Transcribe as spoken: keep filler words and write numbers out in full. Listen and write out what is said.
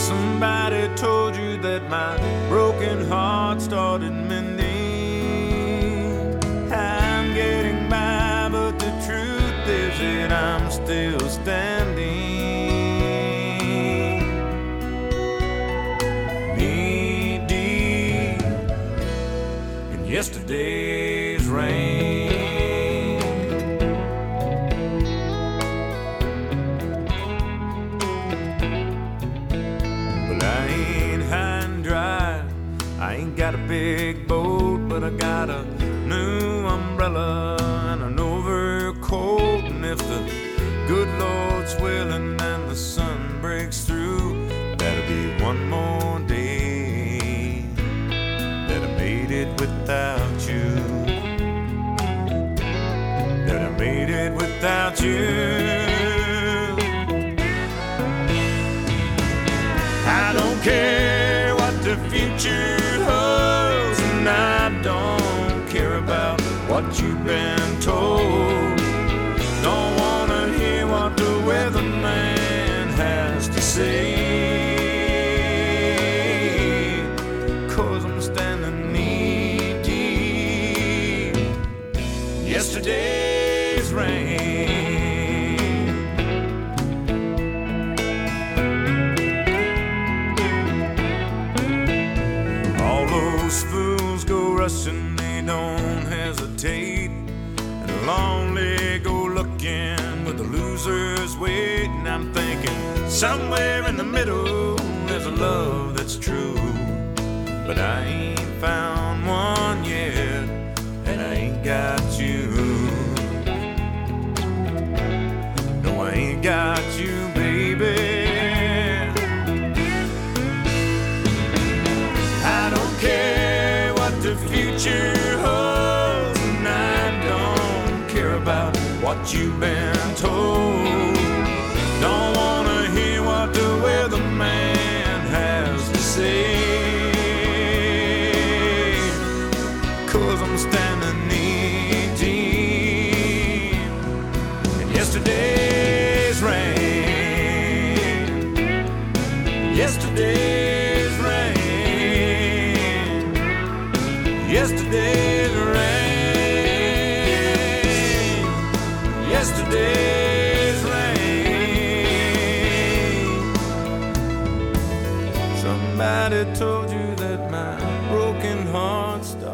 Somebody told you that my broken heart started mending. I'm getting by, but the truth is that I'm still standing. Knee deep in yesterday's rain. I ain't got a big boat, but I got a new umbrella and an overcoat. And if the good Lord's willing and the sun breaks through, that'll be one more day that I made it without you. That I made it without you. I don't care what the future holds, and I don't care about what you've been told. Don't wanna hear what the weatherman has to say, 'cause I'm standing knee deep in yesterday's rain. Those fools go rushing, they don't hesitate, and they'll only go looking where the losers wait. And I'm thinking somewhere in the middle there's a love that's true, but I ain't found one yet, and I ain't got you. No, I ain't got you, baby. I don't care what the future holds, and I don't care about what you've been told. Don't wanna hear what the weatherman has to say, 'cause I'm standing knee deep in yesterday's rain. Yesterday's rain. Yesterday's rain. Yesterday's rain. Somebody told you that my broken heart stopped